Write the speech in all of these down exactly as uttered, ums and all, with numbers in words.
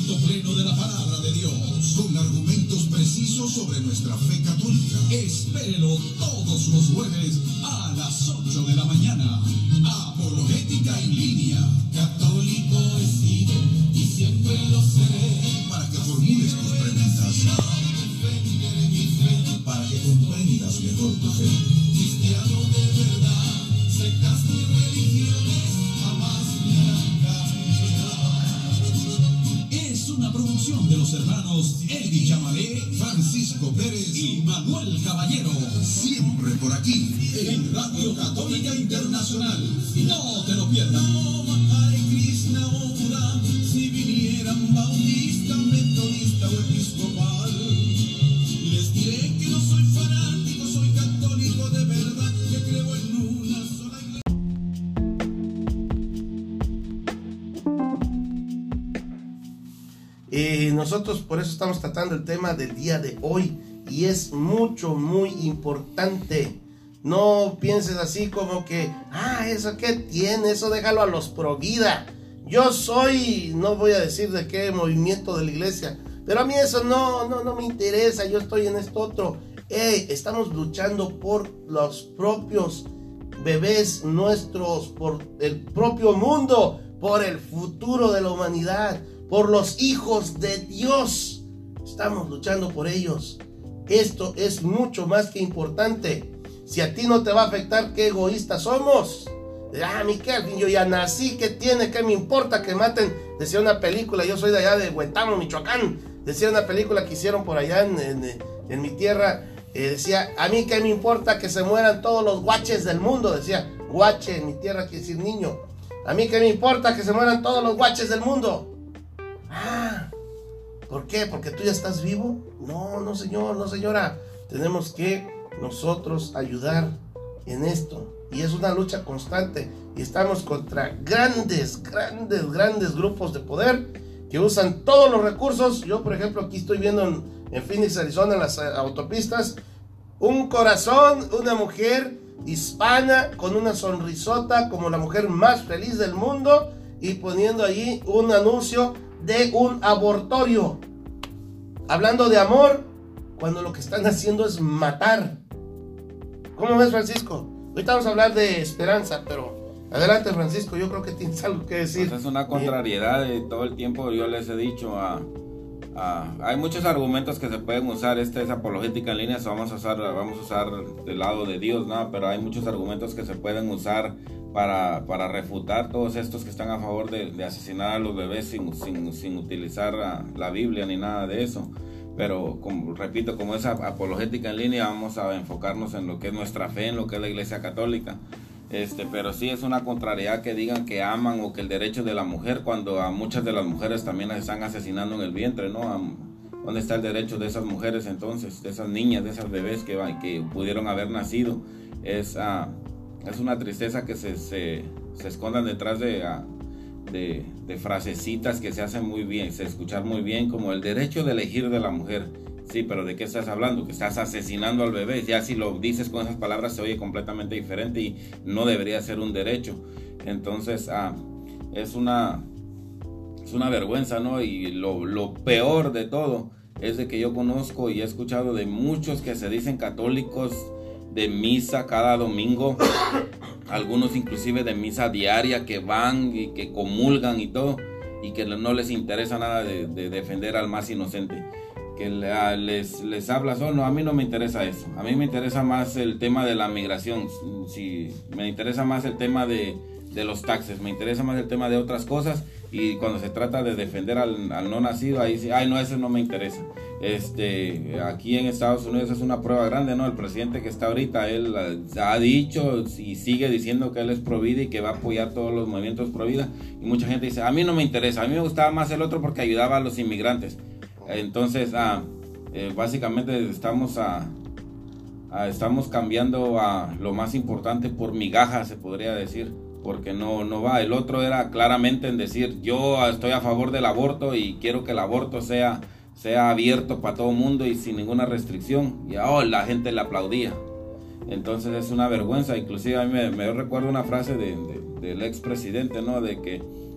conocimiento pleno de la palabra de Dios, con argumentos precisos sobre nuestra fe católica. Espérelo todos los jueves a las ocho de la mañana. Apologética en línea. Católico he sido y siempre lo seré. Para que formules tus preguntas, para que comprendas mejor tu fe. Cristiano de verdad, sectas y religiones jamás me harán cambiar. Es una producción de los hermanos Eddie Chamalé, Francisco Pérez y Manuel Caballero. Siempre por aquí, en Radio Católica Internacional. No te lo pierdas. Hare Krishna o Buda, si vinieran bautista, metodista o episcopal, les diré que no soy fanático, soy católico de verdad, que creo en una sola iglesia. Y nosotros por eso estamos tratando el tema del día de hoy, y es mucho, muy importante. No pienses así como que, ah, ¿eso qué tiene? Eso déjalo a los pro vida. Yo soy, no voy a decir de qué movimiento de la iglesia, pero a mí eso no, no, no me interesa, yo estoy en esto otro. Hey, estamos luchando por los propios bebés nuestros, por el propio mundo, por el futuro de la humanidad, por los hijos de Dios. Estamos luchando por ellos. Esto es mucho más que importante. Si a ti no te va a afectar, qué egoístas somos. Ah, mi qué, al fin yo ya nací, ¿qué tiene? ¿Qué me importa que maten? Decía una película, yo soy de allá de Huetamo, Michoacán. Decía una película que hicieron por allá en, en, en mi tierra. Eh, decía, a mí qué me importa que se mueran todos los guaches del mundo. Decía, guache en mi tierra quiere decir niño. A mí qué me importa que se mueran todos los guaches del mundo. Ah, ¿por qué? ¿Porque tú ya estás vivo? No, no señor, no señora. Tenemos que nosotros ayudar en esto, y es una lucha constante, y estamos contra grandes, grandes, grandes grupos de poder que usan todos los recursos. Yo, por ejemplo, aquí estoy viendo en, en Phoenix, Arizona, en las autopistas, un corazón, una mujer hispana con una sonrisota como la mujer más feliz del mundo, y poniendo allí un anuncio de un abortorio, hablando de amor, cuando lo que están haciendo es matar. ¿Cómo ves, Francisco? Ahorita vamos a hablar de esperanza, pero adelante, Francisco, yo creo que tienes algo que decir. Pues es una contrariedad de todo el tiempo. Yo les he dicho a, a, hay muchos argumentos que se pueden usar. Esta es apologética en línea, so vamos a usar, vamos a usar del lado de Dios, ¿no? Pero hay muchos argumentos que se pueden usar para, para refutar todos estos que están a favor de, de asesinar a los bebés sin, sin, sin utilizar la, la Biblia ni nada de eso. Pero, como, repito, como es apologética en línea, vamos a enfocarnos en lo que es nuestra fe, en lo que es la Iglesia Católica. Este, pero sí es una contrariedad que digan que aman o que el derecho de la mujer, cuando a muchas de las mujeres también las están asesinando en el vientre, ¿no? ¿Dónde está el derecho de esas mujeres entonces, de esas niñas, de esas bebés que, que pudieron haber nacido? Es, uh, es una tristeza que se, se, se escondan detrás de... Uh, De, de frasecitas que se hacen muy bien, se escuchan muy bien, como el derecho de elegir de la mujer. Sí, pero ¿de qué estás hablando? Que estás asesinando al bebé. Ya si lo dices con esas palabras se oye completamente diferente y no debería ser un derecho. Entonces, ah, es una es una vergüenza, ¿no? Y lo, lo peor de todo es de que yo conozco y he escuchado de muchos que se dicen católicos de misa cada domingo, algunos inclusive de misa diaria, que van y que comulgan y todo, y que no les interesa nada de, de defender al más inocente, que les, les hablas, oh no, a mí no me interesa eso, a mí me interesa más el tema de la migración, si, me interesa más el tema de, de los taxes, me interesa más el tema de otras cosas, y cuando se trata de defender al, al no nacido, ahí sí, ay no, eso no me interesa. Este, aquí en Estados Unidos es una prueba grande, ¿no? El presidente que está ahorita, él ha dicho y sigue diciendo que él es pro vida y que va a apoyar todos los movimientos pro vida, y mucha gente dice, a mí no me interesa, a mí me gustaba más el otro porque ayudaba a los inmigrantes. Entonces, ah, eh, básicamente estamos a, a, estamos cambiando a lo más importante por migajas, se podría decir, porque no, no va. El otro era claramente en decir, yo estoy a favor del aborto y quiero que el aborto sea, sea abierto para todo el mundo y sin ninguna restricción, y oh, la gente le aplaudía. Entonces es una vergüenza. Inclusive a mí me, me recuerdo una frase de, de, del expresidente, ¿no? De que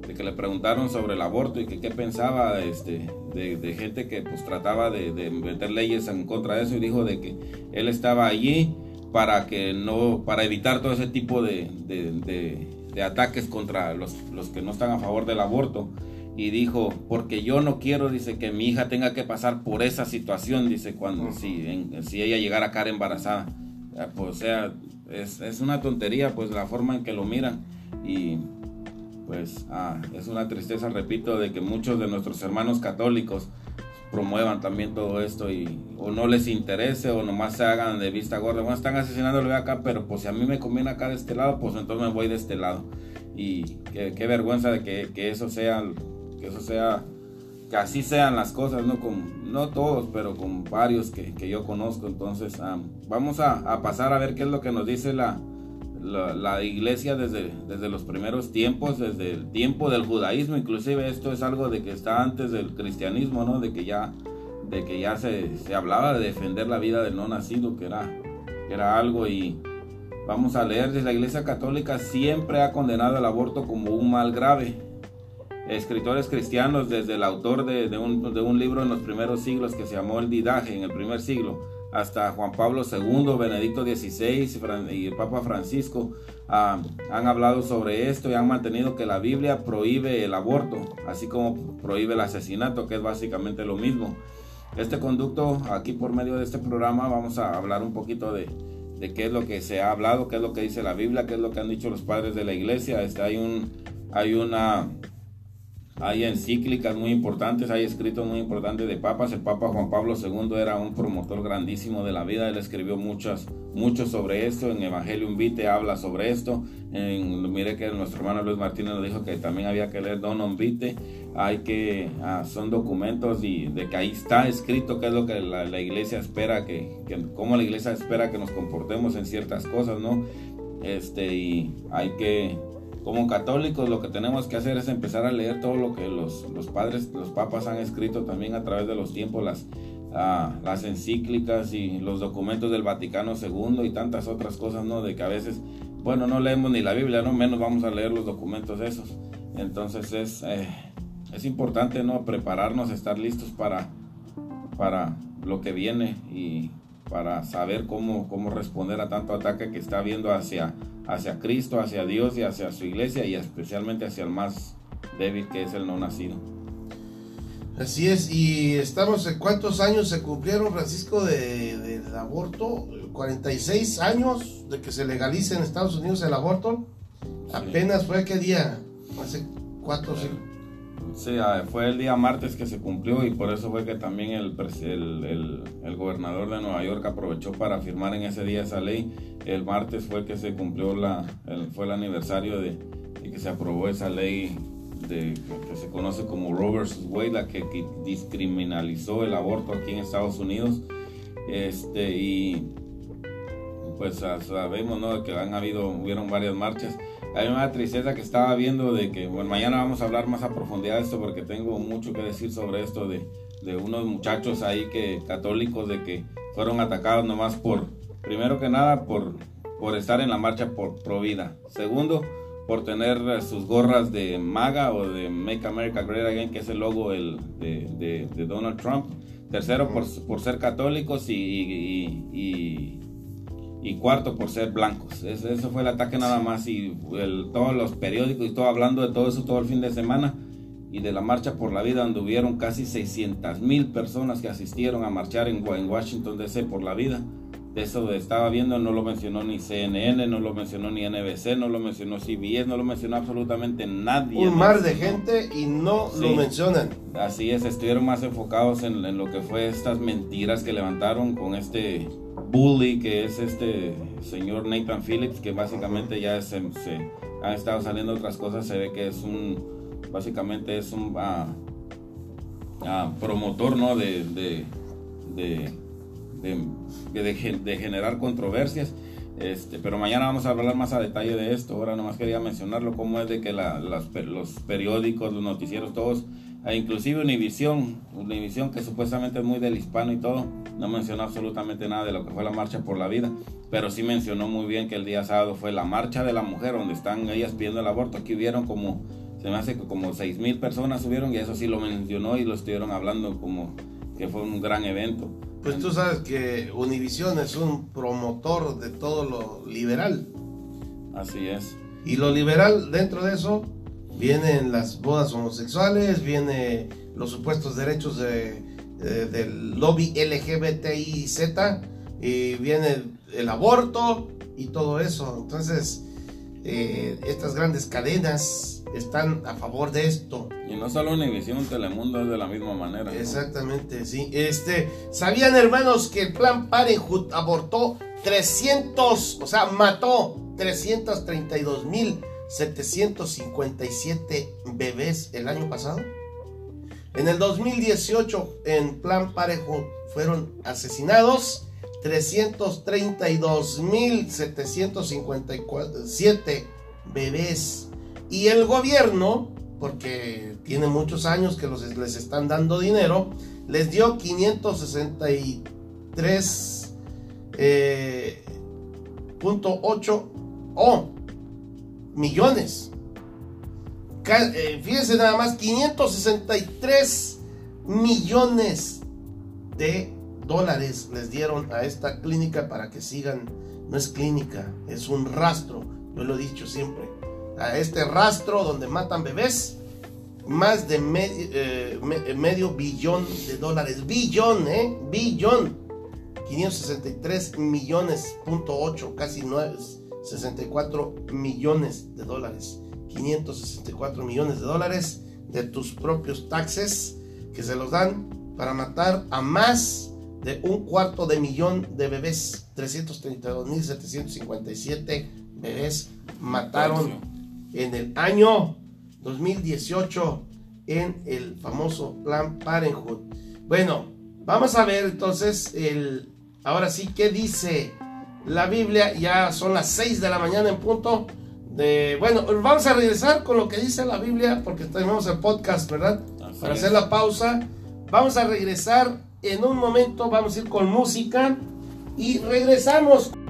de que le preguntaron sobre el aborto y que qué pensaba este, de, de gente que pues trataba de, de meter leyes en contra de eso, y dijo de que él estaba allí para que no, para evitar todo ese tipo de, de, de, de ataques contra los, los que no están a favor del aborto. Y dijo, porque yo no quiero, dice, que mi hija tenga que pasar por esa situación, dice, cuando uh-huh. si, en, si ella llegara a caer embarazada. Pues, o sea, es, es una tontería, pues, la forma en que lo miran. Y pues ah, es una tristeza, repito, de que muchos de nuestros hermanos católicos promuevan también todo esto y o no les interese o nomás se hagan de vista gorda. Bueno, están asesinándolo acá, pero pues si a mí me conviene acá de este lado, pues entonces me voy de este lado. Y qué, qué vergüenza de que, que eso sea... que eso sea, que así sean las cosas, no con, no todos, pero con varios que, que yo conozco. Entonces um, vamos a, a pasar a ver qué es lo que nos dice la, la, la iglesia desde, desde los primeros tiempos, desde el tiempo del judaísmo. Inclusive esto es algo de que está antes del cristianismo, ¿no? De que ya, de que ya se, se hablaba de defender la vida del no nacido, que era, que era algo. Y vamos a leer, desde la iglesia católica siempre ha condenado el aborto como un mal grave. Escritores cristianos, desde el autor de, de, un, de un libro en los primeros siglos que se llamó El Didaje, en el primer siglo, hasta Juan Pablo segundo, Benedicto dieciséis y el Papa Francisco, uh, han hablado sobre esto y han mantenido que la Biblia prohíbe el aborto, así como prohíbe el asesinato, que es básicamente lo mismo. Este conducto, aquí por medio de este programa, vamos a hablar un poquito de, de qué es lo que se ha hablado, qué es lo que dice la Biblia, qué es lo que han dicho los padres de la iglesia. Este, hay, un, hay una... Hay encíclicas muy importantes, hay escritos muy importantes de papas. El Papa Juan Pablo segundo era un promotor grandísimo de la vida. Él escribió muchas, mucho sobre esto. En Evangelium Vitae habla sobre esto. En, mire que nuestro hermano Luis Martínez nos dijo que también había que leer Donum Vitae. Hay que, ah, son documentos y de que ahí está escrito qué es lo que la, la iglesia espera, que, que cómo la iglesia espera que nos comportemos en ciertas cosas, ¿no? Este, y hay que... Como católicos lo que tenemos que hacer es empezar a leer todo lo que los, los padres, los papas han escrito también a través de los tiempos, las, uh, las encíclicas y los documentos del Vaticano segundo y tantas otras cosas, ¿no? De que a veces, bueno, no leemos ni la Biblia, no menos vamos a leer los documentos esos. Entonces es, eh, es importante, ¿no? Prepararnos, estar listos para, para lo que viene y para saber cómo, cómo responder a tanto ataque que está habiendo hacia hacia Cristo, hacia Dios y hacia su iglesia, y especialmente hacia el más débil, que es el no nacido. Así es. Y estamos en cuántos años se cumplieron, Francisco, de, de, del aborto. cuarenta y seis años de que se legalice en Estados Unidos el aborto. Sí. Apenas fue, ¿qué día? Hace cuatro sí. Sí, fue el día martes que se cumplió, y por eso fue que también el, el, el, el gobernador de Nueva York aprovechó para firmar en ese día esa ley. El martes fue que se cumplió la, el, fue el aniversario de, de que se aprobó esa ley de, que se conoce como Roe versus Wade, la que, que descriminalizó el aborto aquí en Estados Unidos. Este, y pues sabemos, ¿no?, que han habido, hubieron varias marchas. Hay una tristeza que estaba viendo de que, bueno, mañana vamos a hablar más a profundidad de esto, porque tengo mucho que decir sobre esto de, de unos muchachos ahí que católicos, de que fueron atacados nomás por, primero que nada, por, por estar en la marcha por pro vida. Segundo, por tener sus gorras de MAGA o de Make America Great Again, que es el logo el, de, de, de Donald Trump. Tercero, por, por ser católicos y... y, y y cuarto, por ser blancos. Ese, ese fue el ataque nada más, y el, todos los periódicos y todo hablando de todo eso todo el fin de semana, y de la marcha por la vida, donde hubieron casi seiscientas mil personas que asistieron a marchar en, en Washington D C por la vida. De eso estaba viendo, no lo mencionó ni C N N, no lo mencionó ni N B C, no lo mencionó C B S, no lo mencionó absolutamente nadie. Un mar de gente y no sí, lo mencionan. Así es, estuvieron más enfocados en, en lo que fue estas mentiras que levantaron con este bully que es este señor Nathan Phillips, que básicamente ya se, se han estado saliendo otras cosas. Se ve que es un, básicamente es un uh, uh, promotor, ¿no?, de de, de, de, de, de generar controversias. Este, pero mañana vamos a hablar más a detalle de esto. Ahora nomás quería mencionarlo, cómo es de que la, las, los periódicos, los noticieros, todos, e inclusive Univisión, Univisión que supuestamente es muy del hispano y todo, no mencionó absolutamente nada de lo que fue la marcha por la vida, pero sí mencionó muy bien que el día sábado fue la marcha de la mujer, donde están ellas pidiendo el aborto. Aquí hubieron como se me hace que como seis mil personas subieron, y eso sí lo mencionó y lo estuvieron hablando como que fue un gran evento. Pues tú sabes que Univisión es un promotor de todo lo liberal. Así es. Y lo liberal, dentro de eso, vienen las bodas homosexuales, viene los supuestos derechos de, de, del lobby L G B T I Z, y viene el aborto y todo eso. Entonces, eh, estas grandes cadenas están a favor de esto. Y no solo Univisión, Telemundo es de la misma manera, ¿no? Exactamente, sí. Este, ¿sabían, hermanos, que el Plan Parenthood abortó trescientos, o sea, mató trescientos treinta y dos mil setecientos cincuenta y siete bebés el año pasado? En el dos mil dieciocho, en Plan Parenthood fueron asesinados trescientos treinta y dos mil setecientos cincuenta y siete bebés. Y el gobierno, porque tiene muchos años que los, les están dando dinero, les dio quinientos sesenta y tres punto ocho oh, millones. Eh, fíjense nada más, quinientos sesenta y tres millones de dólares les dieron a esta clínica para que sigan. No es clínica, es un rastro, yo lo he dicho siempre, a este rastro donde matan bebés. Más de medio, eh, me, medio billón de dólares, billón, eh, billón, quinientos sesenta y tres millones, punto ocho, casi nueve, sesenta y cuatro millones de dólares, quinientos sesenta y cuatro millones de dólares de tus propios taxes, que se los dan para matar a más de un cuarto de millón de bebés. Trescientos treinta y dos mil setecientos cincuenta y siete bebés mataron en el año dos mil dieciocho en el famoso Plan Parenthood. Bueno, vamos a ver entonces el, ahora sí, qué dice la Biblia. Ya son las seis de la mañana en punto de, bueno, vamos a regresar con lo que dice la Biblia, porque tenemos el podcast, ¿verdad? Así Para es. hacer la pausa. Vamos a regresar en un momento, vamos a ir con música y regresamos.